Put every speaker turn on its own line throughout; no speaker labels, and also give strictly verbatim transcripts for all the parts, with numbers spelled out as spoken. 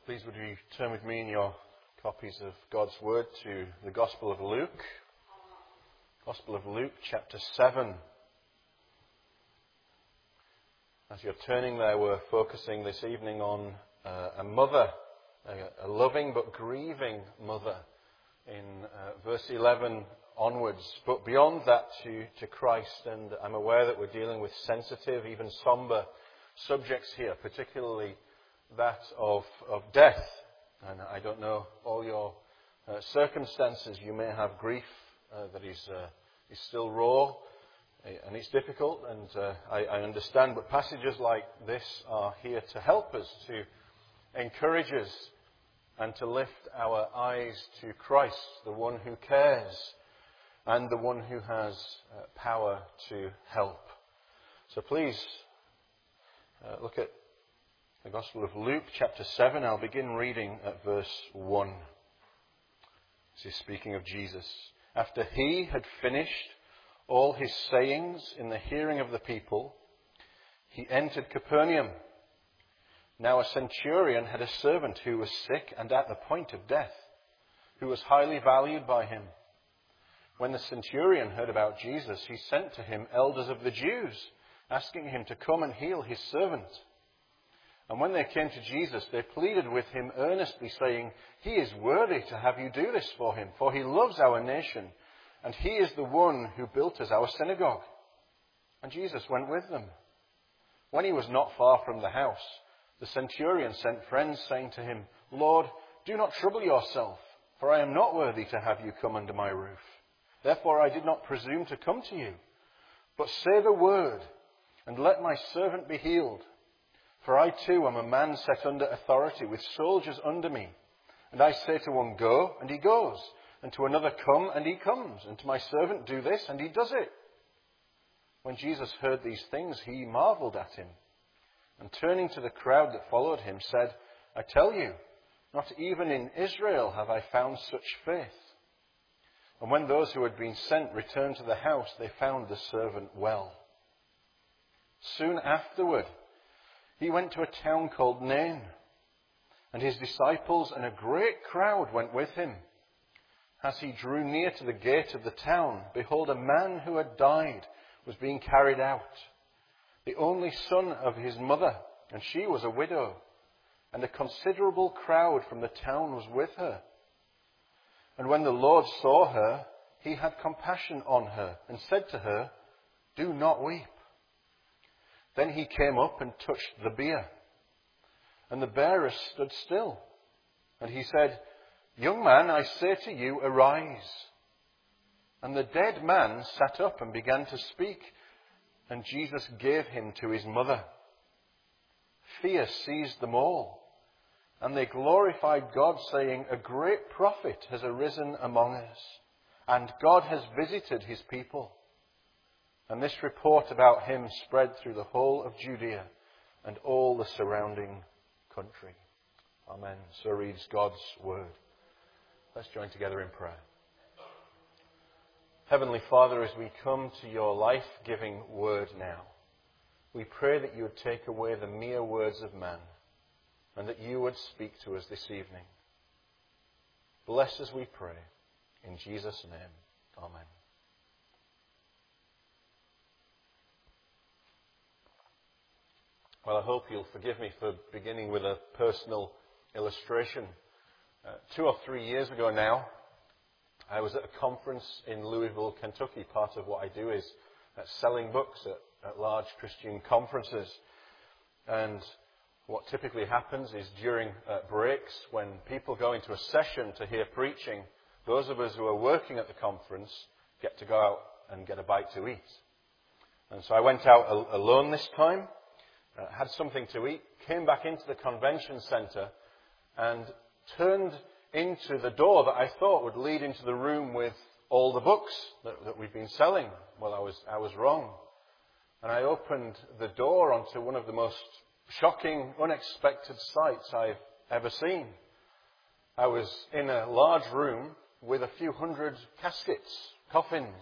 Please would you turn with me in your copies of God's Word to the Gospel of Luke. Gospel of Luke, chapter seven. As you're turning there, we're focusing this evening on uh, a mother, a, a loving but grieving mother, in uh, verse eleven onwards. But beyond that to, to Christ, and I'm aware that we're dealing with sensitive, even somber subjects here, particularly that of, of death. And I don't know all your uh, circumstances. You may have grief uh, that is, uh, is still raw, and it's difficult, and uh, I, I understand. But passages like this are here to help us, to encourage us, and to lift our eyes to Christ, the one who cares, and the one who has uh, power to help. So please uh, look at the Gospel of Luke, chapter seven. I'll begin reading at verse one. This is speaking of Jesus. After he had finished all his sayings in the hearing of the people, he entered Capernaum. Now a centurion had a servant who was sick and at the point of death, who was highly valued by him. When the centurion heard about Jesus, he sent to him elders of the Jews, asking him to come and heal his servant. And when they came to Jesus, they pleaded with him earnestly, saying, "He is worthy to have you do this for him, for he loves our nation, and he is the one who built us our synagogue." And Jesus went with them. When he was not far from the house, the centurion sent friends, saying to him, "Lord, do not trouble yourself, for I am not worthy to have you come under my roof. Therefore I did not presume to come to you. But say the word, and let my servant be healed. For I too am a man set under authority, with soldiers under me. And I say to one, 'Go,' and he goes, and to another, 'Come,' and he comes, and to my servant, 'Do this,' and he does it." When Jesus heard these things, he marveled at him, and turning to the crowd that followed him, said, "I tell you, not even in Israel have I found such faith." And when those who had been sent returned to the house, they found the servant well. Soon afterward, he went to a town called Nain, and his disciples and a great crowd went with him. As he drew near to the gate of the town, behold, a man who had died was being carried out, the only son of his mother, and she was a widow, and a considerable crowd from the town was with her. And when the Lord saw her, he had compassion on her, and said to her, "Do not weep." Then he came up and touched the bier, and the bearers stood still. And he said, "Young man, I say to you, arise." And the dead man sat up and began to speak, and Jesus gave him to his mother. Fear seized them all, and they glorified God, saying, "A great prophet has arisen among us, and God has visited his people." And this report about him spread through the whole of Judea and all the surrounding country. Amen. So reads God's word. Let's join together in prayer. Heavenly Father, as we come to your life-giving word now, we pray that you would take away the mere words of man, and that you would speak to us this evening. Bless us, we pray. In Jesus' name, amen. Well, I hope you'll forgive me for beginning with a personal illustration. Uh, two or three years ago now, I was at a conference in Louisville, Kentucky. Part of what I do is uh, selling books at, at large Christian conferences. And what typically happens is during uh, breaks, when people go into a session to hear preaching, those of us who are working at the conference get to go out and get a bite to eat. And so I went out al- alone this time. Uh, had something to eat, came back into the convention centre and turned into the door that I thought would lead into the room with all the books that, that we've been selling. Well, I was, I was wrong. And I opened the door onto one of the most shocking, unexpected sights I've ever seen. I was in a large room with a few hundred caskets, coffins,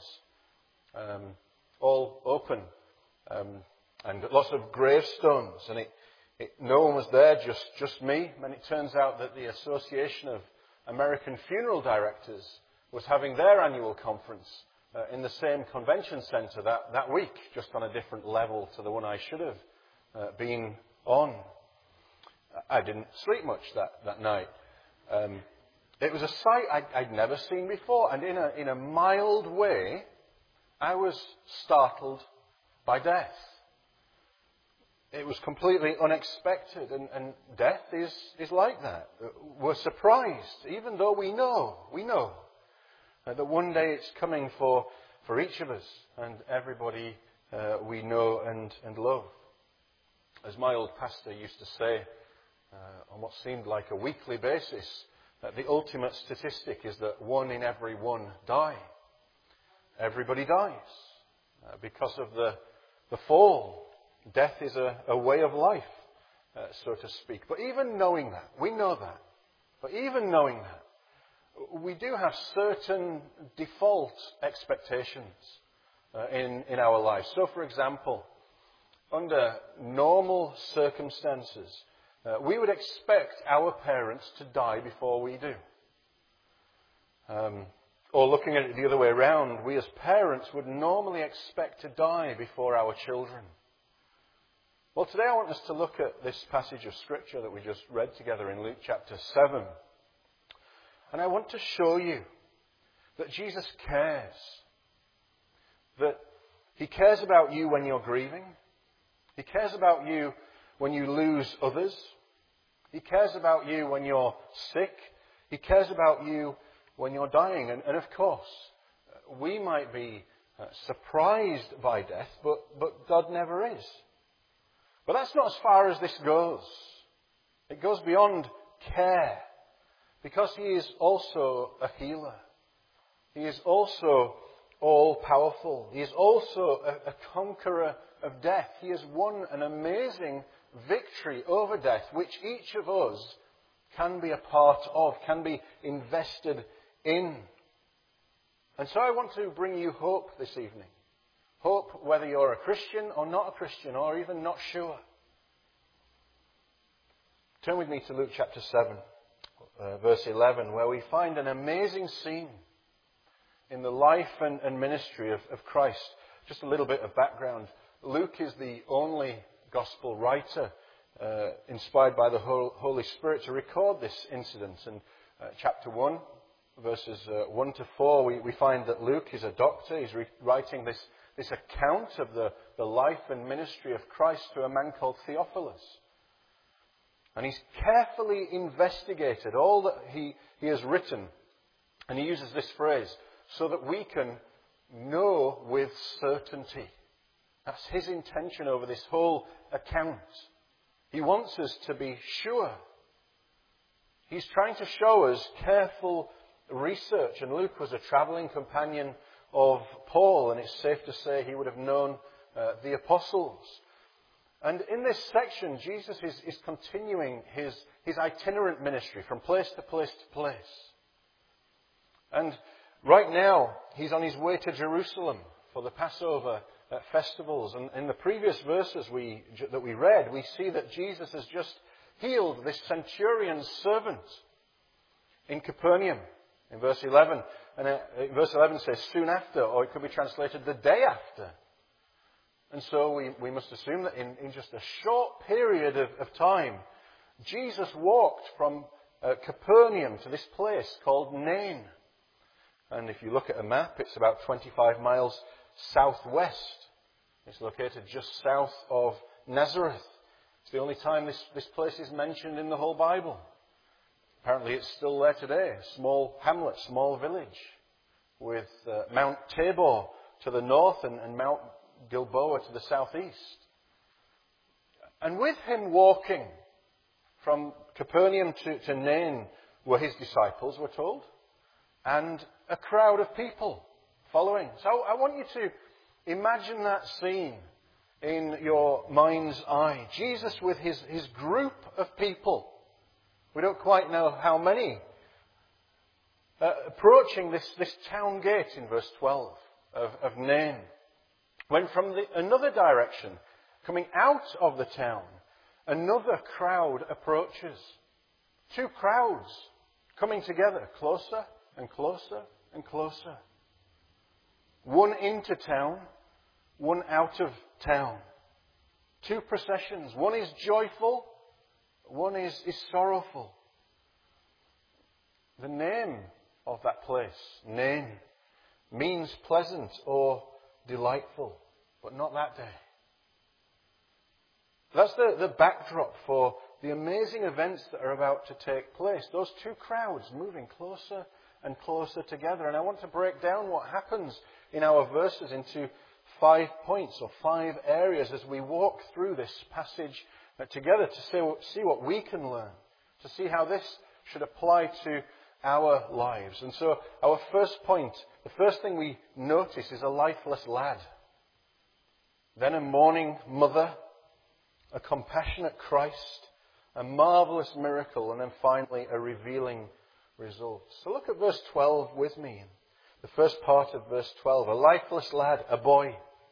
um, all open. Um, And lots of gravestones, and it, It, no one was there, just, just me. And it turns out that the Association of American Funeral Directors was having their annual conference uh, in the same convention centre that, that week, just on a different level to the one I should have uh, been on. I didn't sleep much that, that night. Um, it was a sight I'd, I'd never seen before, and in a, in a mild way, I was startled by death. It was completely unexpected, and, and death is, is like that. We're surprised, even though we know, we know uh, that one day it's coming for, for each of us and everybody uh, we know and, and love. As my old pastor used to say, uh, on what seemed like a weekly basis, that the ultimate statistic is that one in every one die. Everybody dies uh, because of the, the fall. Death is a, a way of life, uh, so to speak. But even knowing that, we know that, but even knowing that, we do have certain default expectations uh, in, in our lives. So, for example, under normal circumstances, uh, we would expect our parents to die before we do. Um, or looking at it the other way around, we as parents would normally expect to die before our children. Well, today I want us to look at this passage of Scripture that we just read together in Luke chapter seven. And I want to show you that Jesus cares. That He cares about you when you're grieving. He cares about you when you lose others. He cares about you when you're sick. He cares about you when you're dying. And, and of course, we might be uh, surprised by death, but, but God never is. But that's not as far as this goes. It goes beyond care, because He is also a healer. He is also all-powerful. He is also a, a conqueror of death. He has won an amazing victory over death, which each of us can be a part of, can be invested in. And so I want to bring you hope this evening. Hope whether you're a Christian or not a Christian, or even not sure. Turn with me to Luke chapter seven, uh, verse eleven, where we find an amazing scene in the life and, and ministry of, of Christ. Just a little bit of background. Luke is the only gospel writer uh, inspired by the Holy Spirit to record this incident. In uh, chapter one, verses uh, one to four, we, we find that Luke is a doctor. He's re- writing this This account of the, the life and ministry of Christ to a man called Theophilus. And he's carefully investigated all that he, he has written. And he uses this phrase, so that we can know with certainty. That's his intention over this whole account. He wants us to be sure. He's trying to show us careful research. And Luke was a travelling companion of Paul, and it's safe to say he would have known uh, the apostles. And in this section, Jesus is, is continuing his, his itinerant ministry from place to place to place. And right now, he's on his way to Jerusalem for the Passover uh, festivals. And in the previous verses we, that we read, we see that Jesus has just healed this centurion's servant in Capernaum. In verse eleven, and uh, verse eleven says soon after, or it could be translated the day after. And so we, we must assume that in, in just a short period of, of time, Jesus walked from uh, Capernaum to this place called Nain. And if you look at a map, it's about twenty-five miles southwest. It's located just south of Nazareth. It's the only time this, this place is mentioned in the whole Bible. Apparently it's still there today, a small hamlet, small village, with uh, Mount Tabor to the north and, and Mount Gilboa to the southeast. And with him walking from Capernaum to, to Nain were his disciples, we're told, and a crowd of people following. So I want you to imagine that scene in your mind's eye. Jesus with his, his group of people. We don't quite know how many. Uh, approaching this, this town gate in verse twelve of, of Nain. When from the, another direction, coming out of the town, another crowd approaches. Two crowds coming together, closer and closer and closer. One into town, one out of town. Two processions. One is joyful, one is, is sorrowful. The name of that place, Nain, means pleasant or delightful, but not that day. That's the, the backdrop for the amazing events that are about to take place. Those two crowds moving closer and closer together. And I want to break down what happens in our verses into five points or five areas as we walk through this passage together to see, see what we can learn, to see how this should apply to our lives. And so our first point, the first thing we notice is a lifeless lad. Then a mourning mother, a compassionate Christ, a marvelous miracle, and then finally a revealing result. So look at verse twelve with me. The first part of verse twelve. A lifeless lad, a boy.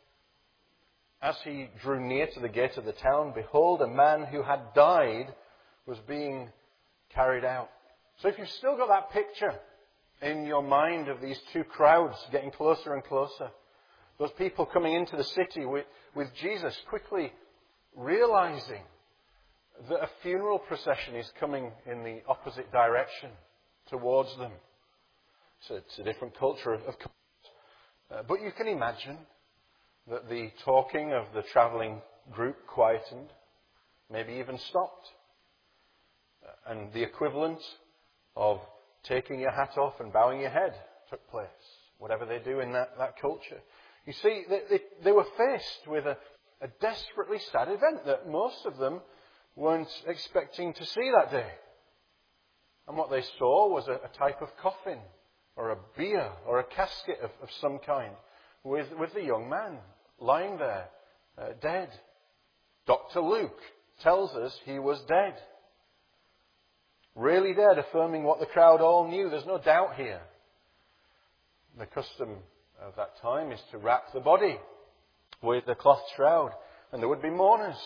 As he drew near to the gate of the town, behold, a man who had died was being carried out. So if you've still got that picture in your mind of these two crowds getting closer and closer, those people coming into the city with, with Jesus quickly realizing that a funeral procession is coming in the opposite direction towards them. So it's a different culture, of, of course. Uh, but you can imagine that the talking of the travelling group quietened, maybe even stopped. Uh, and the equivalent of taking your hat off and bowing your head took place, whatever they do in that, that culture. You see, they, they, they were faced with a, a desperately sad event that most of them weren't expecting to see that day. And what they saw was a, a type of coffin, or a bier, or a casket of, of some kind, with, with the young man lying there, uh, dead. Doctor Luke tells us he was dead. Really dead, affirming what the crowd all knew. There's no doubt here. The custom of that time is to wrap the body with a cloth shroud, and there would be mourners.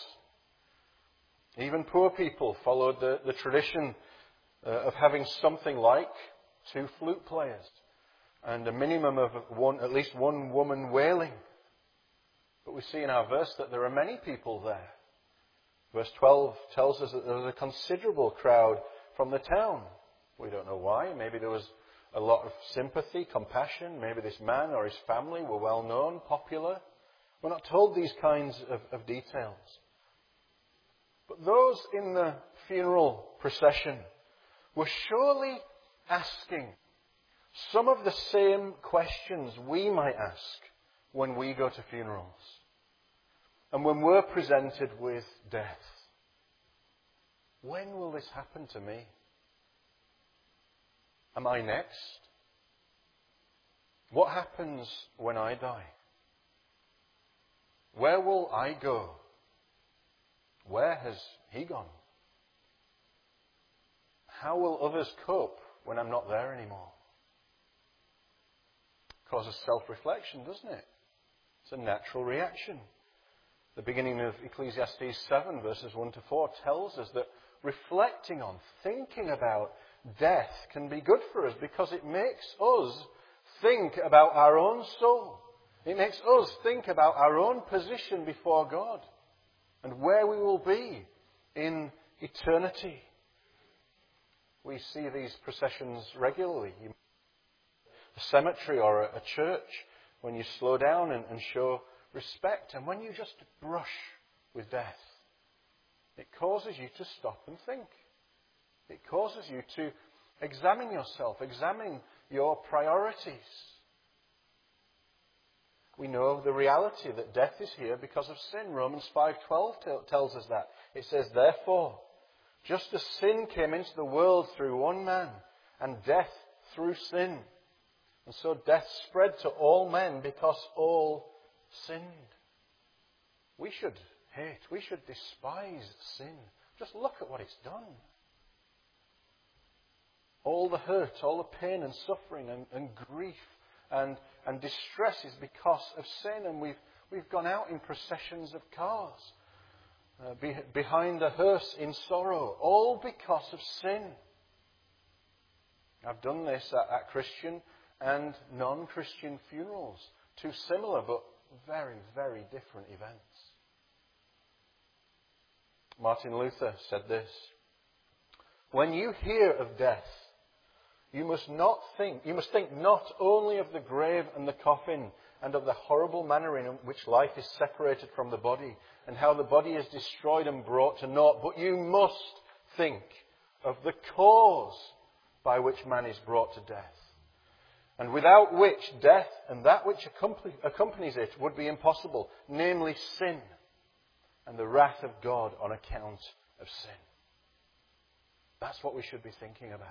Even poor people followed the, the tradition uh, of having something like two flute players and a minimum of one, at least one woman wailing. But we see in our verse that there are many people there. Verse twelve tells us that there was a considerable crowd from the town. We don't know why. Maybe there was a lot of sympathy, compassion. Maybe this man or his family were well known, popular. We're not told these kinds of, of details. But those in the funeral procession were surely asking some of the same questions we might ask when we go to funerals and when we're presented with death. When will this happen to me? Am I next? What happens when I die? Where will I go? Where has he gone? How will others cope when I'm not there anymore? Causes self-reflection, doesn't it? It's a natural reaction. The beginning of Ecclesiastes seven, verses one to four, tells us that reflecting on, thinking about death can be good for us because it makes us think about our own soul. It makes us think about our own position before God and where we will be in eternity. We see these processions regularly. A cemetery or a church, when you slow down and, and show respect, and when you just brush with death, it causes you to stop and think. It causes you to examine yourself, examine your priorities. We know the reality that death is here because of sin. Romans five twelve tells us that. It says, therefore, just as sin came into the world through one man, and death through sin, and so death spread to all men because all sinned. We should hate, we should despise sin. Just look at what it's done. All the hurt, all the pain and suffering and, and grief and, and distress is because of sin. And we've, we've gone out in processions of cars. uh, be, behind a hearse in sorrow, all because of sin. I've done this at, at Christian and non-Christian funerals. Two similar but very, very different events. Martin Luther said this: "When you hear of death, you must not think, you must think not only of the grave and the coffin and of the horrible manner in which life is separated from the body and how the body is destroyed and brought to naught, but you must think of the cause by which man is brought to death, and without which death and that which accompanies it would be impossible, namely sin and the wrath of God on account of sin." That's what we should be thinking about.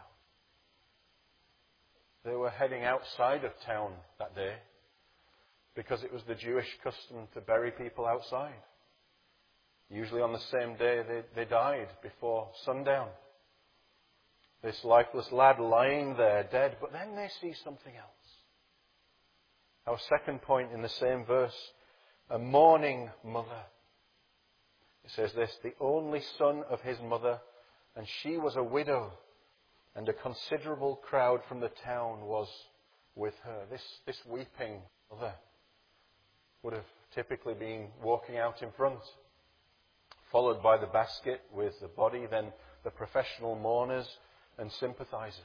They were heading outside of town that day because it was the Jewish custom to bury people outside. Usually on the same day they, they died before sundown. This lifeless lad lying there dead, but then they see something else. Our second point in the same verse, a mourning mother. It says this: "The only son of his mother, and she was a widow, and a considerable crowd from the town was with her." This, this weeping mother would have typically been walking out in front, followed by the basket with the body, then the professional mourners and sympathizers.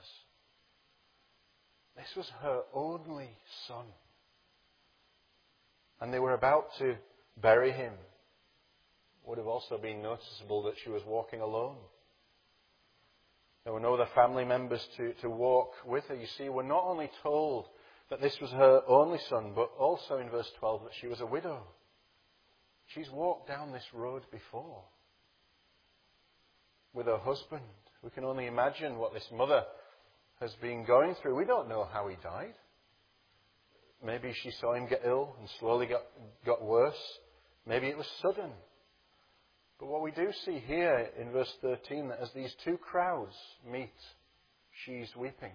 This was her only son. And they were about to bury him. Would have also been noticeable that she was walking alone. There were no other family members to, to walk with her. You see, we're not only told that this was her only son, but also in verse twelve that she was a widow. She's walked down this road before with her husband. We can only imagine what this mother has been going through. We don't know how he died. Maybe she saw him get ill and slowly got, got worse. Maybe it was sudden. But what we do see here in verse thirteen, that as these two crowds meet, she's weeping.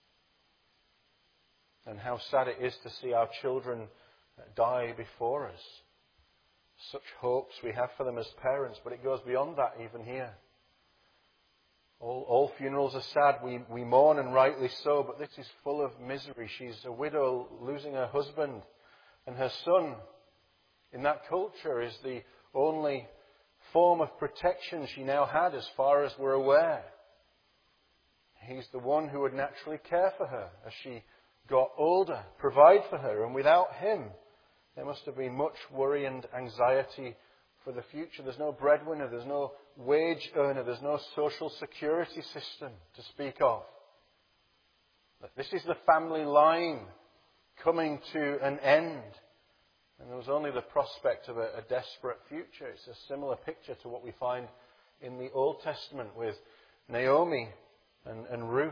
And how sad it is to see our children die before us. Such hopes we have for them as parents, but it goes beyond that even here. All, all funerals are sad. We, we mourn, and rightly so, but this is full of misery. She's a widow losing her husband, and her son in that culture is the only form of protection she now had as far as we're aware. He's the one who would naturally care for her as she got older, provide for her, and without him there must have been much worry and anxiety for the future. There's no breadwinner, there's no wage earner, there's no social security system to speak of. This is the family line coming to an end. And there was only the prospect of a, a desperate future. It's a similar picture to what we find in the Old Testament with Naomi and, and Ruth.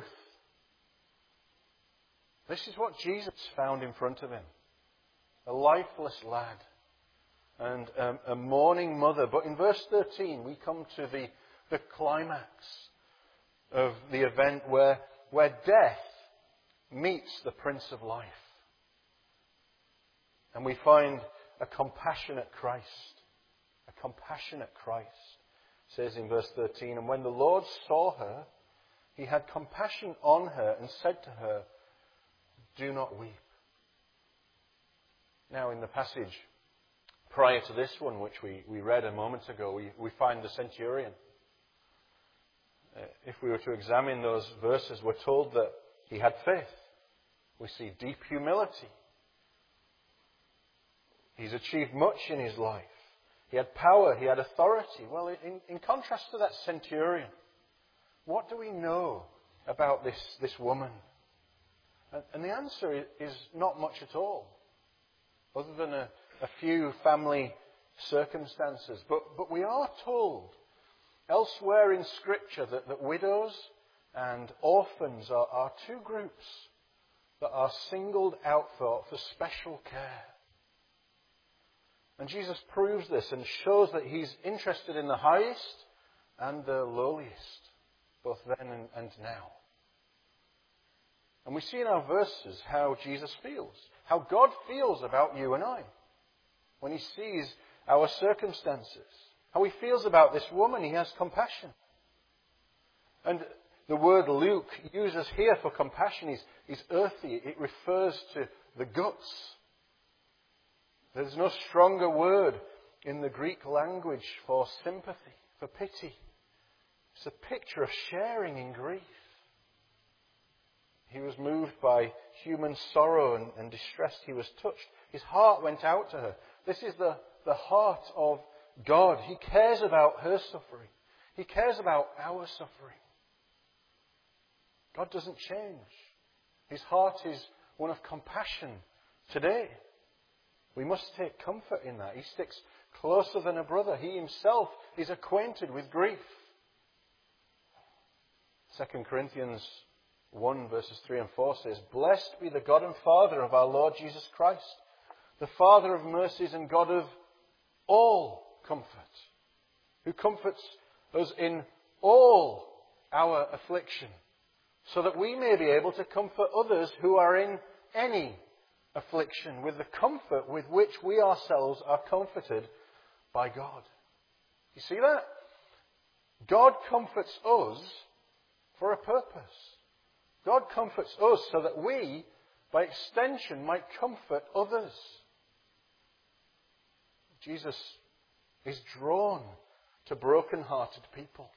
This is what Jesus found in front of him. A lifeless lad and um, a mourning mother. But in verse thirteen, we come to the, the climax of the event where, where death meets the Prince of Life. And we find a compassionate Christ. A compassionate Christ. It says in verse thirteen, "And when the Lord saw her, he had compassion on her and said to her, 'Do not weep.'" Now in the passage prior to this one, which we, we read a moment ago, we, we find the centurion. Uh, if we were to examine those verses, we're told that he had faith. We see deep humility. He's achieved much in his life. He had power, he had authority. Well, in, in contrast to that centurion, what do we know about this, this woman? And, and the answer is not much at all, other than a, a few family circumstances. But, but we are told elsewhere in Scripture that, that widows and orphans are, are two groups that are singled out for, for special care. And Jesus proves this and shows that he's interested in the highest and the lowliest, both then and, and now. And we see in our verses how Jesus feels, how God feels about you and I when he sees our circumstances. how he feels about this woman. He has compassion. And the word Luke uses here for compassion is, is earthy. It refers to the guts. There's no stronger word in the Greek language for sympathy, for pity. It's a picture of sharing in grief. He was moved by human sorrow and, and distress. He was touched. His heart went out to her. This is the, the heart of God. He cares about her suffering. He cares about our suffering. God doesn't change. His heart is one of compassion today. We must take comfort in that. He sticks closer than a brother. He himself is acquainted with grief. Second Corinthians one verses three and four says, "Blessed be the God and Father of our Lord Jesus Christ, the Father of mercies and God of all comfort, who comforts us in all our affliction, so that we may be able to comfort others who are in any affliction with the comfort with which we ourselves are comforted by God." You see that? God comforts us for a purpose. God comforts us so that we, by extension, might comfort others. Jesus is drawn to broken-hearted people.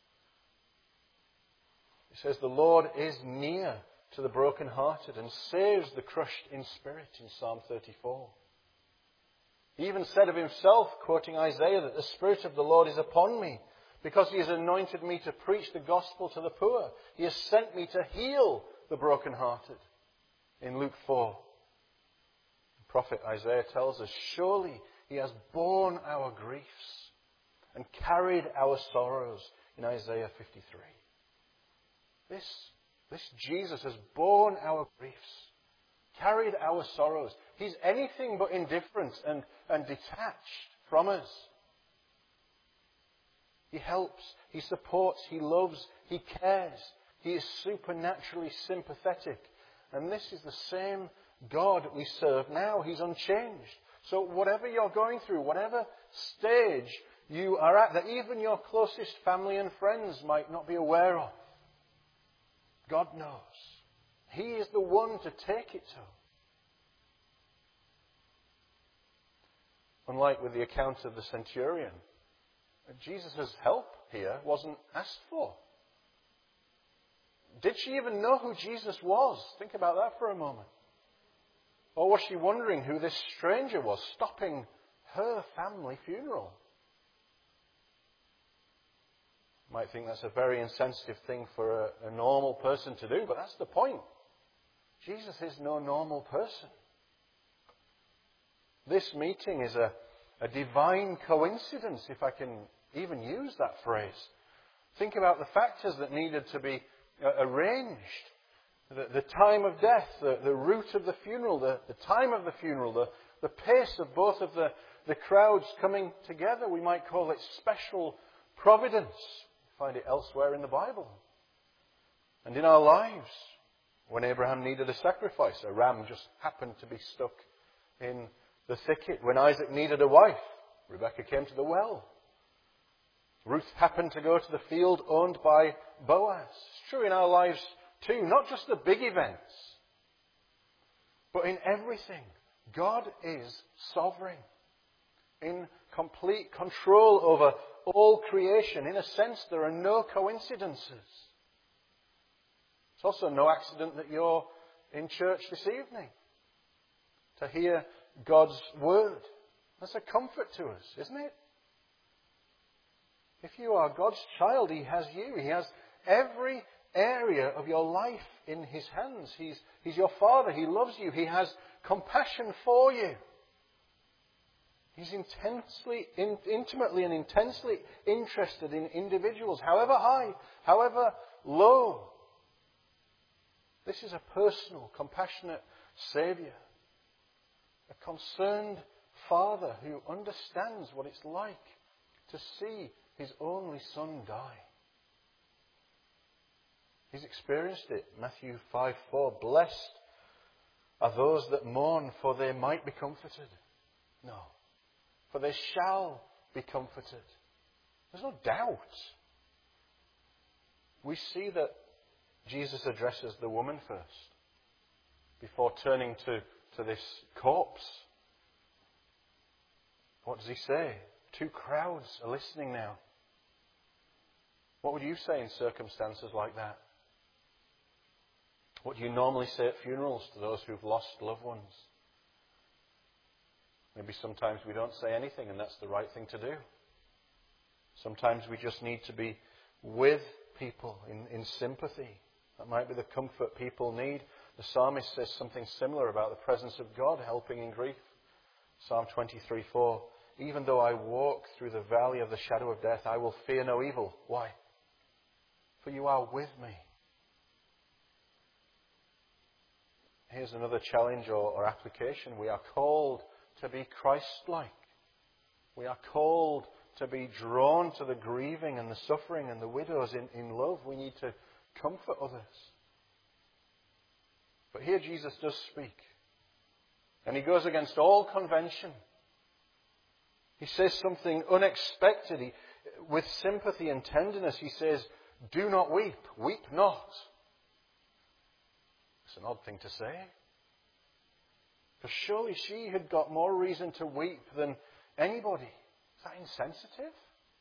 He says, "The Lord is near to the broken-hearted and saves the crushed in spirit," in Psalm thirty-four. He even said of himself, quoting Isaiah, that the Spirit of the Lord is upon me, because he has anointed me to preach the gospel to the poor. He has sent me to heal the brokenhearted. In Luke four, the prophet Isaiah tells us, "Surely he has borne our griefs and carried our sorrows," in Isaiah fifty-three. This, this Jesus has borne our griefs, carried our sorrows. He's anything but indifferent and, and detached from us. He helps, he supports, he loves, he cares. He is supernaturally sympathetic. And this is the same God we serve now. He's unchanged. So whatever you're going through, whatever stage you are at, that even your closest family and friends might not be aware of, God knows. He is the one to take it to. Unlike with the account of the centurion, Jesus' help here wasn't asked for. Did she even know who Jesus was? Think about that for a moment. Or was she wondering who this stranger was, stopping her family funeral? You might think that's a very insensitive thing for a, a normal person to do, but that's the point. Jesus is no normal person. This meeting is a, a divine coincidence, if I can even use that phrase. Think about the factors that needed to be uh, arranged. The, the time of death, the, the route of the funeral, the, the time of the funeral, the, the pace of both of the, the crowds coming together. We might call it special providence. You find it elsewhere in the Bible. And in our lives, when Abraham needed a sacrifice, a ram just happened to be stuck in the thicket. When Isaac needed a wife, Rebekah came to the well. Ruth happened to go to the field owned by Boaz. It's true in our lives too, not just the big events, but in everything. God is sovereign, in complete control over all creation. In a sense, there are no coincidences. It's also no accident that you're in church this evening to hear God's word. That's a comfort to us, isn't it? If you are God's child, He has you. He has every area of your life in His hands. He's, he's your Father. He loves you. He has compassion for you. He's intensely, in, intimately and intensely interested in individuals, however high, however low. This is a personal, compassionate Saviour. A concerned Father who understands what it's like to see His only Son die. He's experienced it. Matthew five four. Blessed are those that mourn, for they might be comforted. No. For they shall be comforted. There's no doubt. We see that Jesus addresses the woman first, before turning to, to this corpse. What does he say? Two crowds are listening now. What would you say in circumstances like that? What do you normally say at funerals to those who've lost loved ones? Maybe sometimes we don't say anything, and that's the right thing to do. Sometimes we just need to be with people in, in sympathy. That might be the comfort people need. The psalmist says something similar about the presence of God helping in grief. Psalm twenty-three four. Even though I walk through the valley of the shadow of death, I will fear no evil. Why? For you are with me. Here's another challenge or, or application. We are called to be Christ-like. We are called to be drawn to the grieving and the suffering and the widows in, in love. We need to comfort others. But here Jesus does speak. And he goes against all convention. He says something unexpected. He, with sympathy and tenderness, he says, do not weep. Weep not. It's an odd thing to say. Because surely she had got more reason to weep than anybody. Is that insensitive?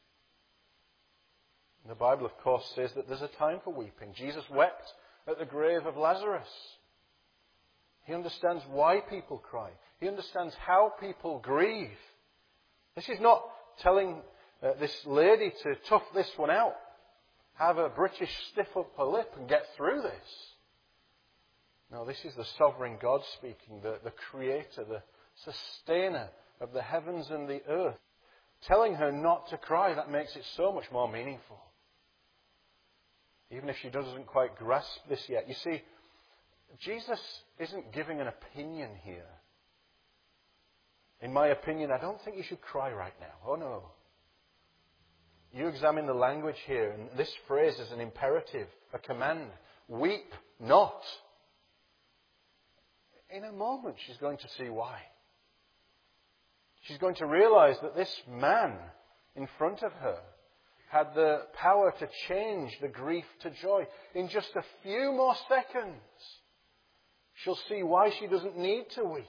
The Bible, of course, says that there's a time for weeping. Jesus wept at the grave of Lazarus. He understands why people cry. He understands how people grieve. This is not telling uh, this lady to tough this one out. Have a British stiff upper lip and get through this. No, this is the sovereign God speaking, the, the creator, the sustainer of the heavens and the earth. Telling her not to cry, that makes it so much more meaningful. Even if she doesn't quite grasp this yet. You see, Jesus isn't giving an opinion here. In my opinion, I don't think you should cry right now. Oh no. You examine the language here, and this phrase is an imperative, a command. Weep not. In a moment, she's going to see why. She's going to realize that this man in front of her had the power to change the grief to joy. In just a few more seconds, she'll see why she doesn't need to weep.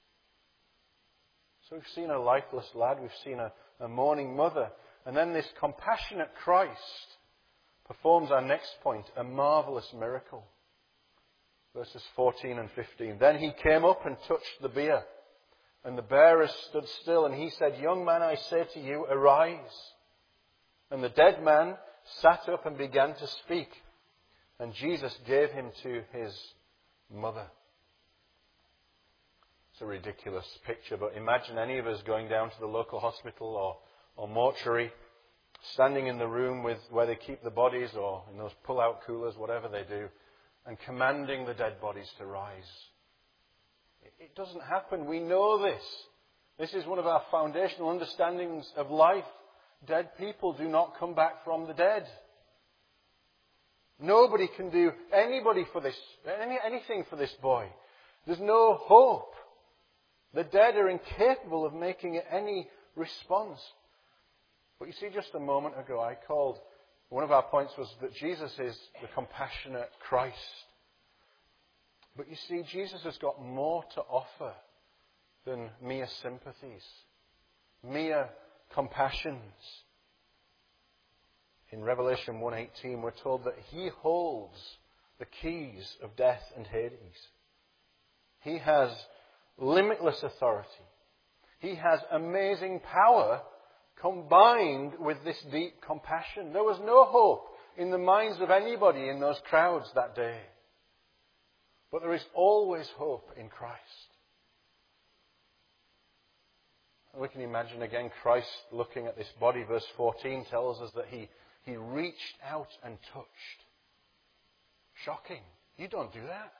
So we've seen a lifeless lad, we've seen a, a mourning mother, and then this compassionate Christ performs our next point, a marvelous miracle. Verses fourteen and fifteen. Then he came up and touched the bier, and the bearers stood still, and he said, Young man, I say to you, arise. And the dead man sat up and began to speak, and Jesus gave him to his mother. It's a ridiculous picture, but imagine any of us going down to the local hospital or, or mortuary, standing in the room with where they keep the bodies or in those pull-out coolers, whatever they do, and commanding the dead bodies to rise. It doesn't happen. We know this. This is one of our foundational understandings of life. Dead people do not come back from the dead. Nobody can do anybody for this, any, anything for this boy. There's no hope. The dead are incapable of making any response. But you see, just a moment ago, I called, one of our points was that Jesus is the compassionate Christ. But you see, Jesus has got more to offer than mere sympathies, mere compassions. In Revelation one eighteen, we're told that He holds the keys of death and Hades. He has limitless authority. He has amazing power combined with this deep compassion. There was no hope in the minds of anybody in those crowds that day. But there is always hope in Christ. We can imagine again Christ looking at this body. Verse fourteen tells us that he, he reached out and touched. Shocking. You don't do that.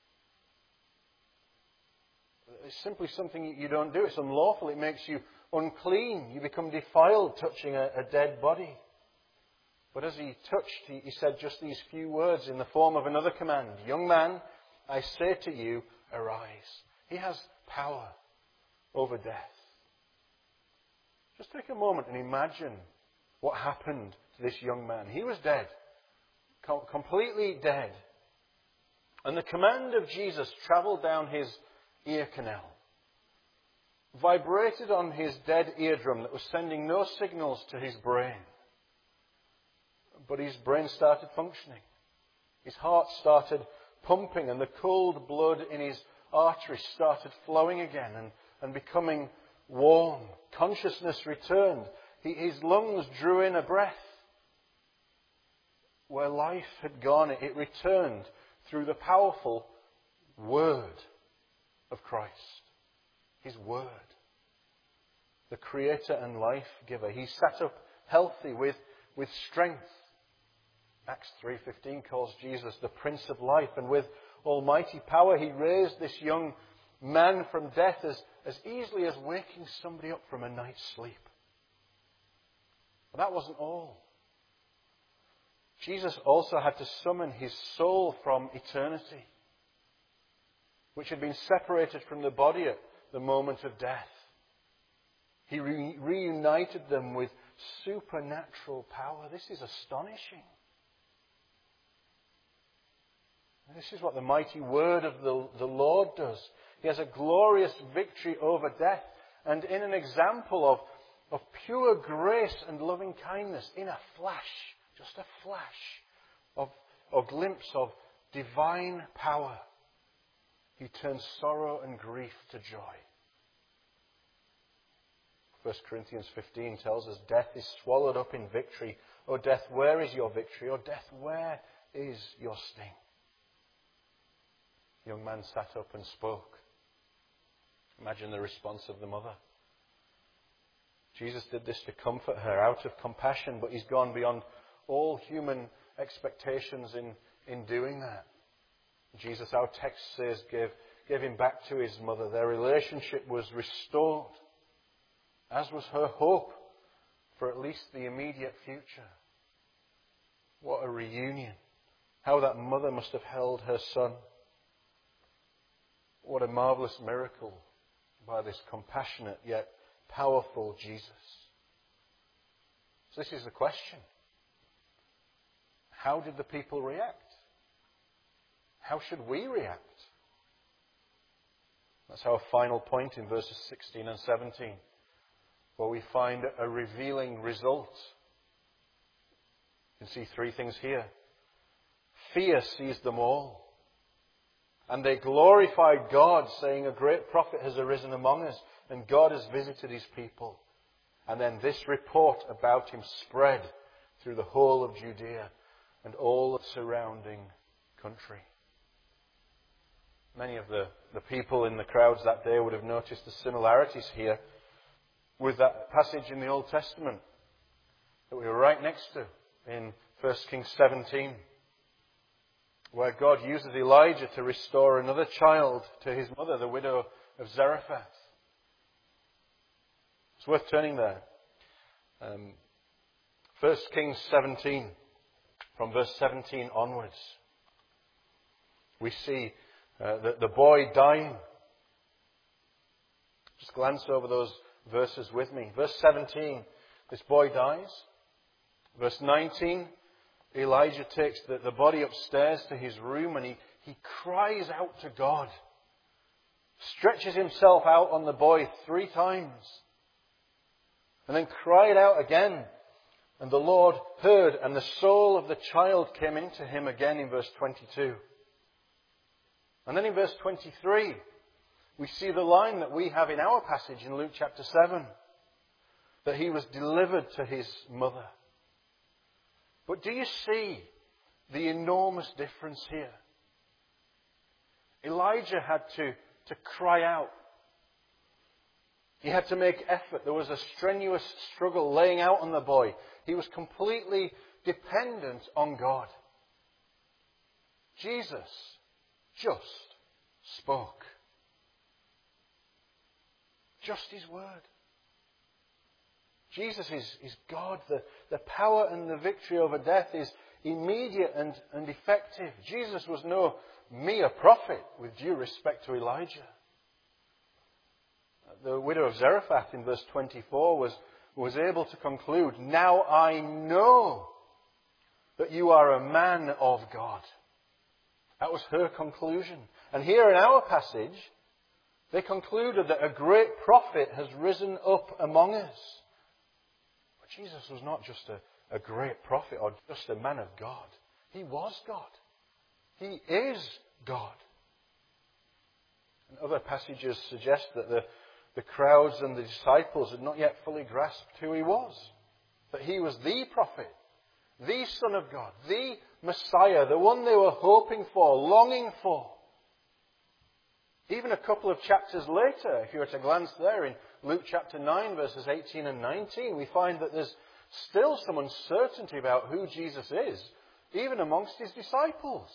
It's simply something you don't do. It's unlawful. It makes you unclean. You become defiled touching a, a dead body. But as he touched, he, he said just these few words in the form of another command. Young man, I say to you, arise. He has power over death. Just take a moment and imagine what happened to this young man. He was dead. Com- completely dead. And the command of Jesus travelled down his ear canal, vibrated on his dead eardrum that was sending no signals to his brain. But his brain started functioning. His heart started pumping, and the cold blood in his arteries started flowing again and, and becoming warm. Consciousness returned. He, his lungs drew in a breath. Where life had gone, it returned through the powerful Word of Christ. His Word. The Creator and life giver. He sat up healthy with, with strength. Acts three fifteen calls Jesus the Prince of Life, and with almighty power he raised this young man from death as, as easily as waking somebody up from a night's sleep. But that wasn't all. Jesus also had to summon his soul from eternity, which had been separated from the body at the moment of death. He re- reunited them with supernatural power. This is astonishing. This is what the mighty word of the, the Lord does. He has a glorious victory over death, and in an example of, of pure grace and loving kindness, in a flash, just a flash of a glimpse of divine power, he turns sorrow and grief to joy. First Corinthians fifteen tells us, death is swallowed up in victory. O death, where is your victory? O death, where is your sting? The young man sat up and spoke. Imagine the response of the mother. Jesus did this to comfort her out of compassion, but he's gone beyond all human expectations in, in doing that. Jesus, our text says, gave, gave him back to his mother. Their relationship was restored, as was her hope for at least the immediate future. What a reunion. How that mother must have held her son. What a marvellous miracle by this compassionate yet powerful Jesus. So this is the question. How did the people react? How should we react? That's our final point in verses sixteen and seventeen, where we find a revealing result. You can see three things here. Fear seized them all. And they glorified God, saying, a great prophet has arisen among us, and God has visited his people. And then this report about him spread through the whole of Judea and all the surrounding country. Many of the, the people in the crowds that day would have noticed the similarities here with that passage in the Old Testament that we were right next to in First Kings seventeen. Where God uses Elijah to restore another child to his mother, the widow of Zarephath. It's worth turning there. Um, First Kings seventeen, from verse seventeen onwards, we see uh, the, the boy dying. Just glance over those verses with me. Verse seventeen, this boy dies. Verse nineteen, Elijah takes the, the body upstairs to his room and he, he cries out to God. Stretches himself out on the boy three times. And then cried out again. And the Lord heard, and the soul of the child came into him again in verse twenty-two. And then in verse twenty-three, we see the line that we have in our passage in Luke chapter seven. That he was delivered to his mother. But do you see the enormous difference here? Elijah had to, to cry out. He had to make effort. There was a strenuous struggle laying out on the boy. He was completely dependent on God. Jesus just spoke. Just his word. Jesus is, is God. The, the power and the victory over death is immediate and, and effective. Jesus was no mere prophet, with due respect to Elijah. The widow of Zarephath in verse twenty-four was, was able to conclude, "Now I know that you are a man of God." That was her conclusion. And here in our passage, they concluded that a great prophet has risen up among us. But Jesus was not just a, a great prophet or just a man of God. He was God. He is God. And other passages suggest that the, the crowds and the disciples had not yet fully grasped who he was. That he was the prophet, the Son of God, the Messiah, the one they were hoping for, longing for. Even a couple of chapters later, if you were to glance there in Luke chapter nine, verses eighteen and nineteen, we find that there's still some uncertainty about who Jesus is, even amongst his disciples.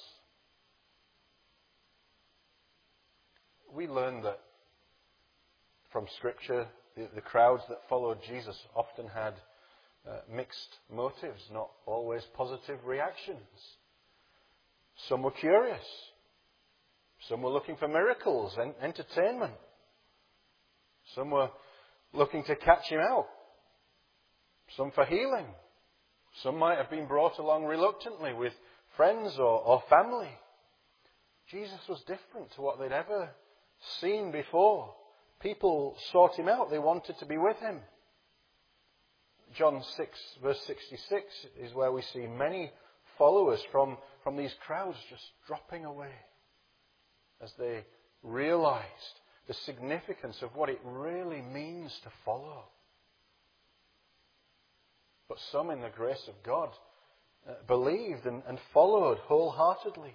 We learn that from Scripture, the, the crowds that followed Jesus often had uh, mixed motives, not always positive reactions. Some were curious. Some were looking for miracles and entertainment. Some were looking to catch him out. Some for healing. Some might have been brought along reluctantly with friends or, or family. Jesus was different to what they'd ever seen before. People sought him out. They wanted to be with him. John six, verse sixty-six is where we see many followers from, from these crowds just dropping away as they realized the significance of what it really means to follow. But some, in the grace of God, uh, believed and, and followed wholeheartedly.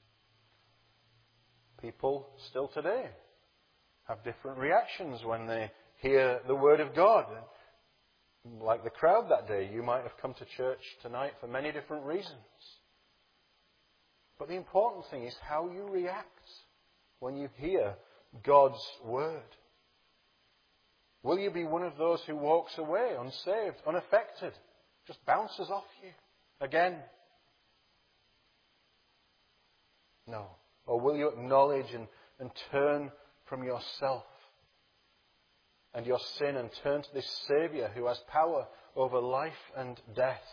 People still today have different reactions when they hear the Word of God. Like the crowd that day, you might have come to church tonight for many different reasons. But the important thing is how you react when you hear God's Word. Will you be one of those who walks away unsaved, unaffected, just bounces off you again? No. Or will you acknowledge and, and turn from yourself and your sin and turn to this Saviour who has power over life and death?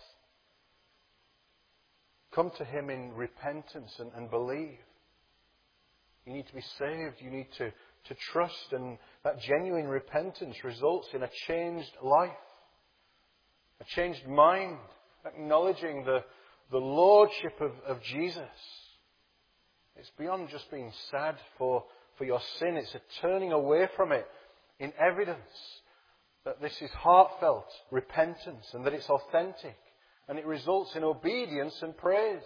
Come to him in repentance and, and believe. You need to be saved. You need to, to trust. And that genuine repentance results in a changed life. A changed mind. Acknowledging the, the lordship of, of Jesus. It's beyond just being sad for, for your sin. It's a turning away from it in evidence that this is heartfelt repentance and that it's authentic. And it results in obedience and praise.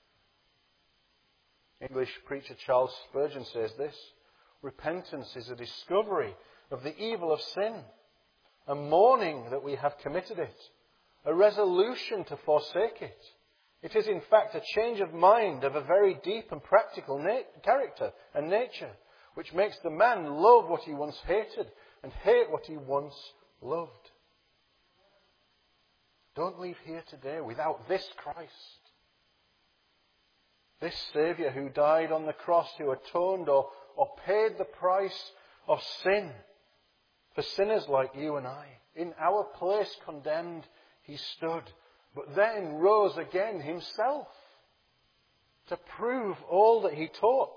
English preacher Charles Spurgeon says this: repentance is a discovery of the evil of sin, a mourning that we have committed it, a resolution to forsake it. It is in fact a change of mind of a very deep and practical na- character and nature, which makes the man love what he once hated and hate what he once loved. Don't leave here today without this Christ. This Saviour who died on the cross, who atoned or, or paid the price of sin for sinners like you and I. In our place condemned, he stood, but then rose again himself to prove all that he taught.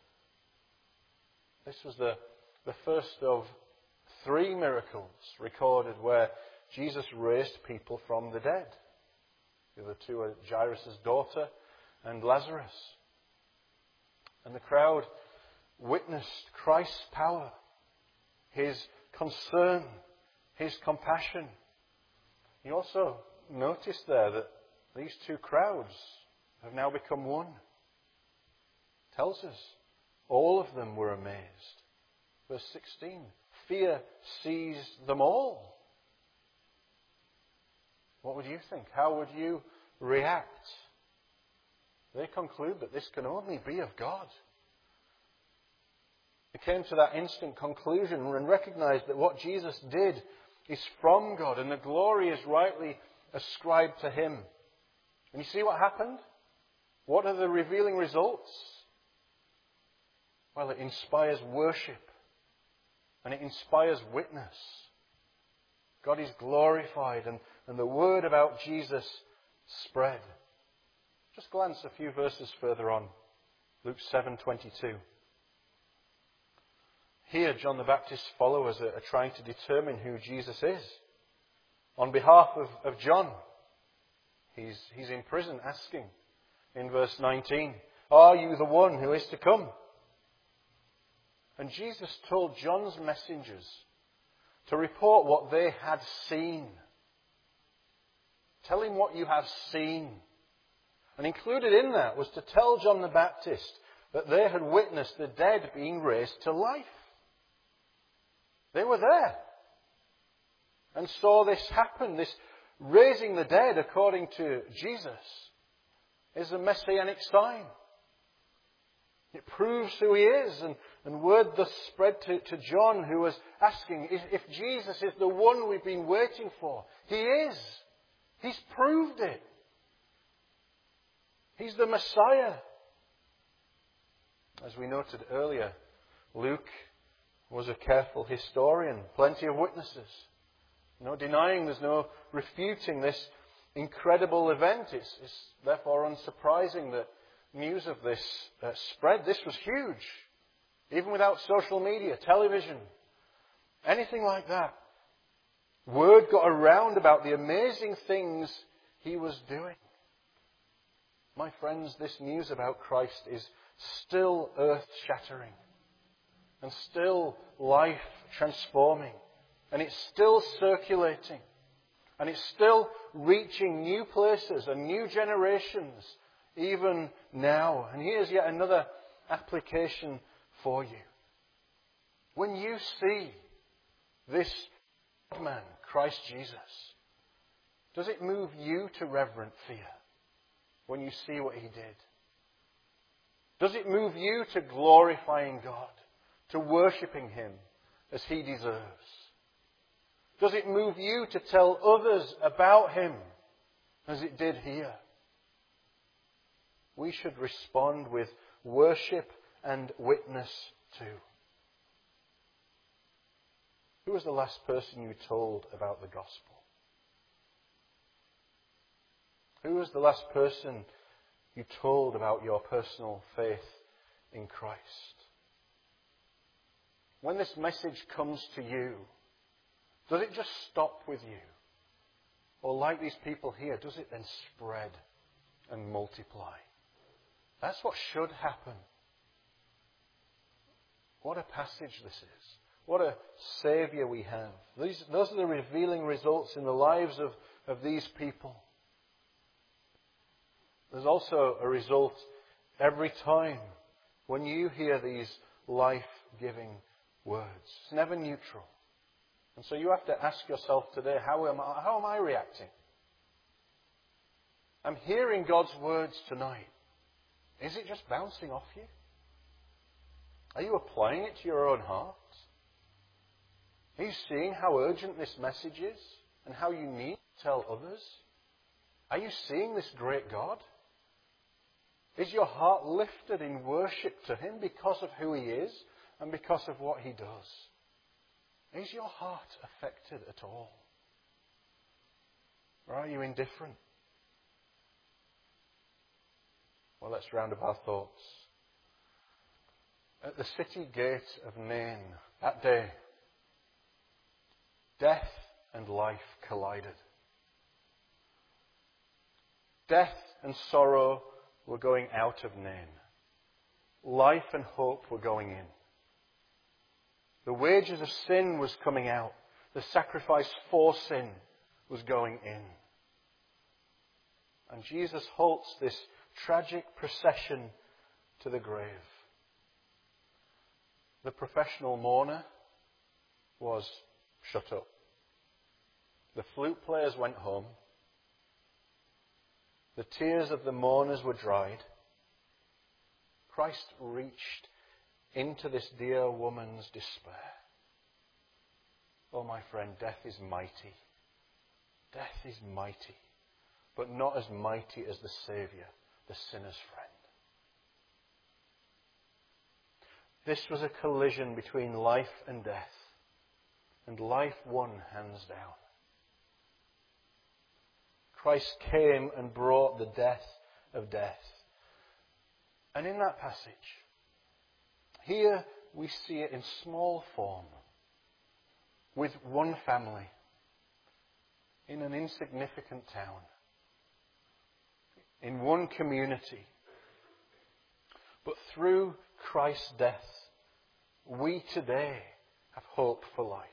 This was the, the first of three miracles recorded where Jesus raised people from the dead. The other two are Jairus' daughter and Lazarus. And the crowd witnessed Christ's power, his concern, his compassion. You also notice there that these two crowds have now become one. It tells us all of them were amazed. Verse sixteen, fear seized them all. What would you think? How would you react? They conclude that this can only be of God. They came to that instant conclusion and recognized that what Jesus did is from God and the glory is rightly ascribed to him. And you see what happened? What are the revealing results? Well, it inspires worship and it inspires witness. God is glorified, and, and the word about Jesus spread. Just glance a few verses further on. Luke seven twenty-two. Here, John the Baptist's followers are, are trying to determine who Jesus is. On behalf of, of John, he's, he's in prison asking in verse nineteen, "Are you the one who is to come?" And Jesus told John's messengers to report what they had seen. Tell him what you have seen. And included in that was to tell John the Baptist that they had witnessed the dead being raised to life. They were there and saw this happen. This raising the dead, according to Jesus, is a messianic sign. It proves who he is. And, and word thus spread to, to John, who was asking if, if Jesus is the one we've been waiting for. He is. He's proved it. He's the Messiah. As we noted earlier, Luke was a careful historian. Plenty of witnesses. No denying, there's no refuting this incredible event. It's, it's therefore unsurprising that news of this uh, spread. This was huge. Even without social media, television, anything like that. Word got around about the amazing things he was doing. My friends, this news about Christ is still earth-shattering and still life-transforming. And it's still circulating. And it's still reaching new places and new generations even now. And here's yet another application for you. When you see this man, Christ Jesus, does it move you to reverent fear when you see what he did? Does it move you to glorifying God, to worshipping him as he deserves? Does it move you to tell others about him as it did here? We should respond with worship and witness too. Who was the last person you told about the gospel? Who was the last person you told about your personal faith in Christ? When this message comes to you, does it just stop with you? Or like these people here, does it then spread and multiply? That's what should happen. What a passage this is. What a Saviour we have. These, those are the revealing results in the lives of, of these people. There's also a result every time when you hear these life-giving words. It's never neutral. And so you have to ask yourself today, how am I, how am I reacting? I'm hearing God's words tonight. Is it just bouncing off you? Are you applying it to your own heart? Are you seeing how urgent this message is and how you need to tell others? Are you seeing this great God? Is your heart lifted in worship to him because of who he is and because of what he does? Is your heart affected at all? Or are you indifferent? Well, let's round up our thoughts. At the city gate of Nain, that day, death and life collided. Death and sorrow were going out of Nain. Life and hope were going in. The wages of sin was coming out. The sacrifice for sin was going in. And Jesus halts this tragic procession to the grave. The professional mourner was shut up. The flute players went home. The tears of the mourners were dried. Christ reached into this dear woman's despair. Oh, my friend, death is mighty. Death is mighty, but not as mighty as the Saviour, the sinner's friend. This was a collision between life and death, and life won hands down. Christ came and brought the death of death. And in that passage, here we see it in small form, with one family, in an insignificant town, in one community. But through Christ's death, we today have hope for life.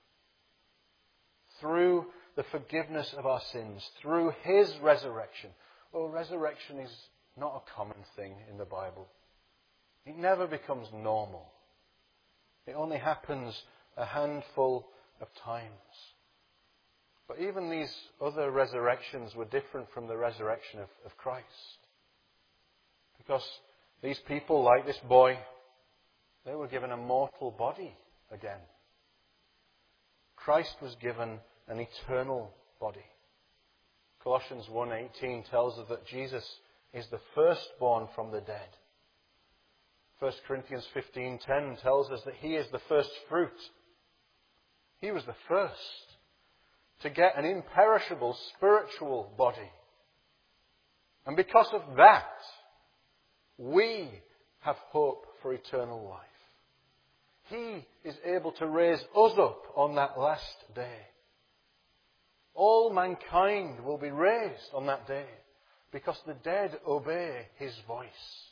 Through the forgiveness of our sins, through His resurrection. Well, resurrection is not a common thing in the Bible. It never becomes normal. It only happens a handful of times. But even these other resurrections were different from the resurrection of, of Christ. Because these people, like this boy, they were given a mortal body again. Christ was given an eternal body. Colossians one eighteen tells us that Jesus is the firstborn from the dead. First Corinthians fifteen ten tells us that He is the first fruit. He was the first to get an imperishable spiritual body. And because of that, we have hope for eternal life. He is able to raise us up on that last day. All mankind will be raised on that day because the dead obey His voice.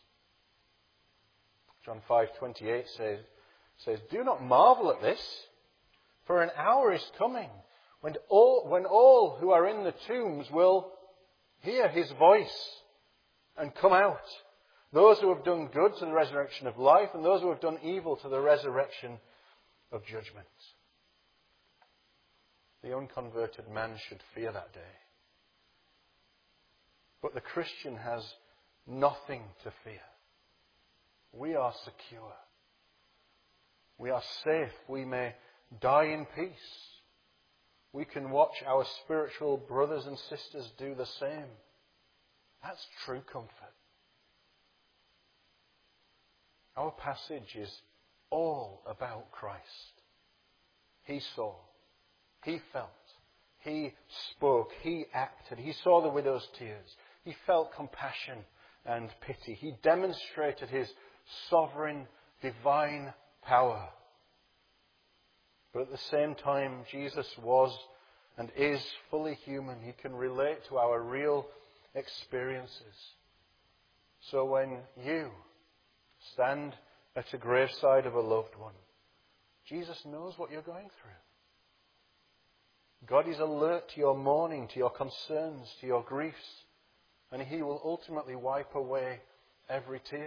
John five twenty-eight says, says, "Do not marvel at this, for an hour is coming when all, when all who are in the tombs will hear His voice and come out. Those who have done good to the resurrection of life, and those who have done evil to the resurrection of judgment." The unconverted man should fear that day. But the Christian has nothing to fear. We are secure. We are safe. We may die in peace. We can watch our spiritual brothers and sisters do the same. That's true comfort. Our passage is all about Christ. He saw. He felt. He spoke. He acted. He saw the widow's tears. He felt compassion and pity. He demonstrated His sovereign, divine power. But at the same time, Jesus was and is fully human. He can relate to our real experiences. So when you stand at a graveside of a loved one, Jesus knows what you're going through. God is alert to your mourning, to your concerns, to your griefs, and He will ultimately wipe away every tear.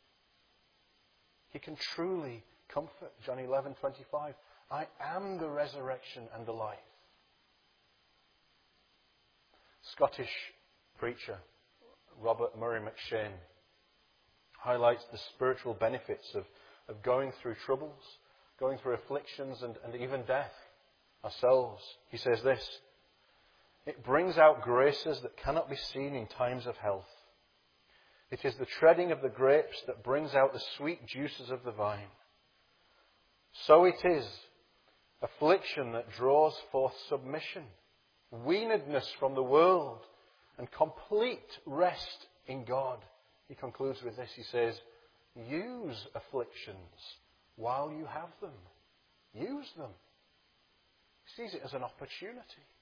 He can truly comfort. John eleven twenty-five. I am the resurrection and the life. Scottish preacher Robert Murray McShane highlights the spiritual benefits of, of going through troubles, going through afflictions and, and even death ourselves. He says this: it brings out graces that cannot be seen in times of health. It is the treading of the grapes that brings out the sweet juices of the vine. So it is affliction that draws forth submission, weanedness from the world, and complete rest in God. He concludes with this. He says, use afflictions while you have them. Use them. He sees it as an opportunity.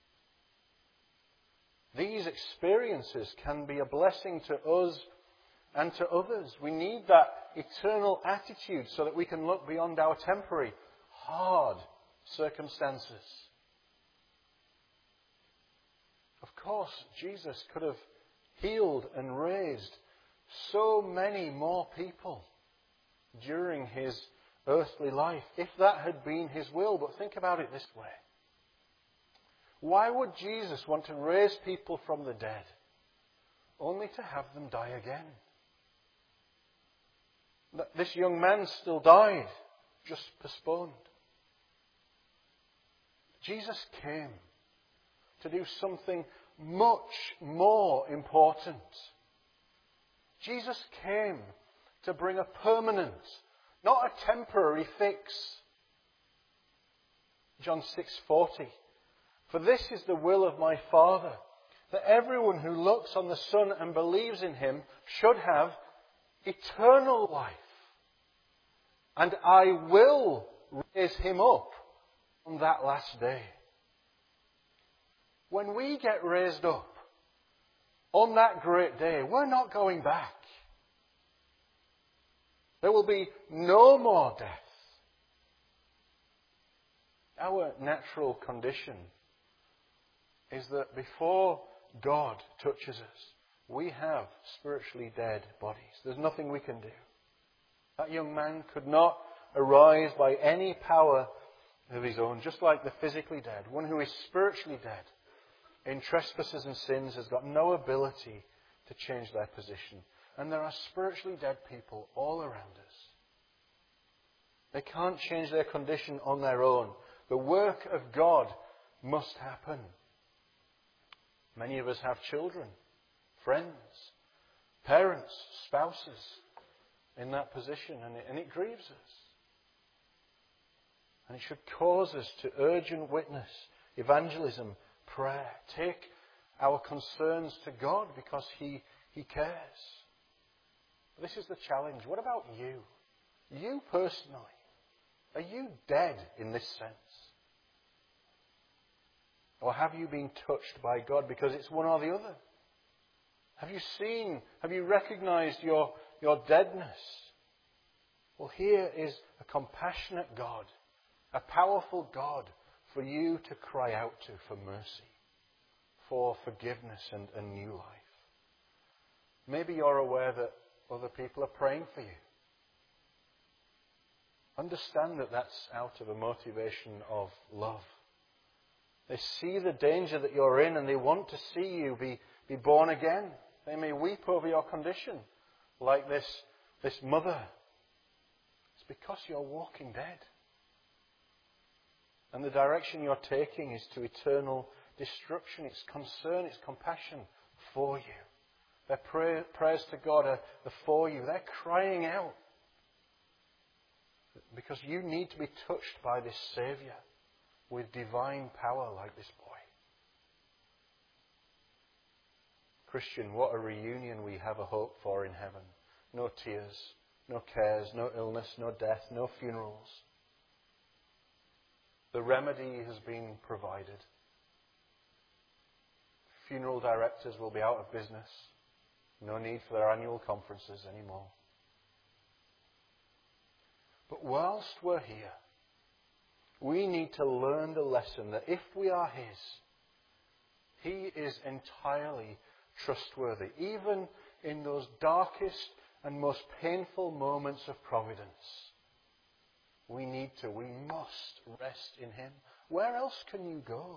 These experiences can be a blessing to us and to others. We need that eternal attitude so that we can look beyond our temporary, hard circumstances. Of course, Jesus could have healed and raised so many more people during His earthly life, if that had been His will. But think about it this way. Why would Jesus want to raise people from the dead only to have them die again? This young man still died, just postponed. Jesus came to do something much more important. Jesus came to bring a permanent, not a temporary fix. John six forty. For this is the will of my Father, that everyone who looks on the Son and believes in him should have eternal life. And I will raise him up on that last day. When we get raised up on that great day, we're not going back. There will be no more death. Our natural condition is that before God touches us, we have spiritually dead bodies. There's nothing we can do. That young man could not arise by any power of his own, just like the physically dead. One who is spiritually dead in trespasses and sins has got no ability to change their position. And there are spiritually dead people all around us. They can't change their condition on their own. The work of God must happen. Many of us have children, friends, parents, spouses in that position, and it, and it grieves us. And it should cause us to urgent witness, evangelism, prayer. Take our concerns to God because He, he cares. But this is the challenge. What about you? You personally. Are you dead in this sense? Or have you been touched by God? Because it's one or the other. Have you seen, have you recognized your, your deadness? Well, here is a compassionate God, a powerful God for you to cry out to for mercy, for forgiveness and a new life. Maybe you're aware that other people are praying for you. Understand that that's out of a motivation of love. They see the danger that you're in and they want to see you be, be born again. They may weep over your condition like this, this mother. It's because you're walking dead. And the direction you're taking is to eternal destruction. It's concern, it's compassion for you. Their pray, prayers to God are, are for you. They're crying out because you need to be touched by this Saviour with divine power like this boy. Christian, what a reunion we have a hope for in heaven. No tears, no cares, no illness, no death, no funerals. The remedy has been provided. Funeral directors will be out of business. No need for their annual conferences anymore. But whilst we're here, we need to learn the lesson that if we are His, He is entirely trustworthy, even in those darkest and most painful moments of providence. We need to, we must rest in Him. Where else can you go?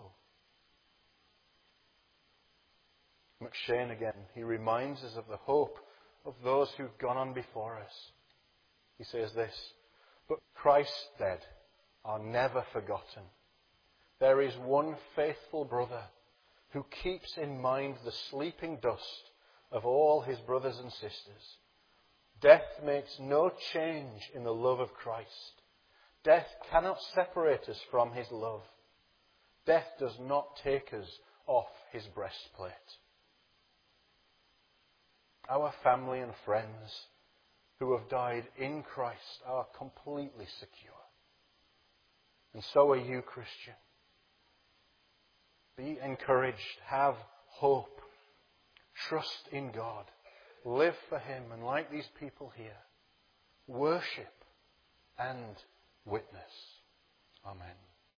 McShane again, he reminds us of the hope of those who've gone on before us. He says this, but Christ's dead are never forgotten. There is one faithful brother who keeps in mind the sleeping dust of all his brothers and sisters. Death makes no change in the love of Christ. Death cannot separate us from His love. Death does not take us off His breastplate. Our family and friends who have died in Christ are completely secure. And so are you, Christian. Be encouraged. Have hope. Trust in God. Live for Him. And like these people here, worship and witness. Amen.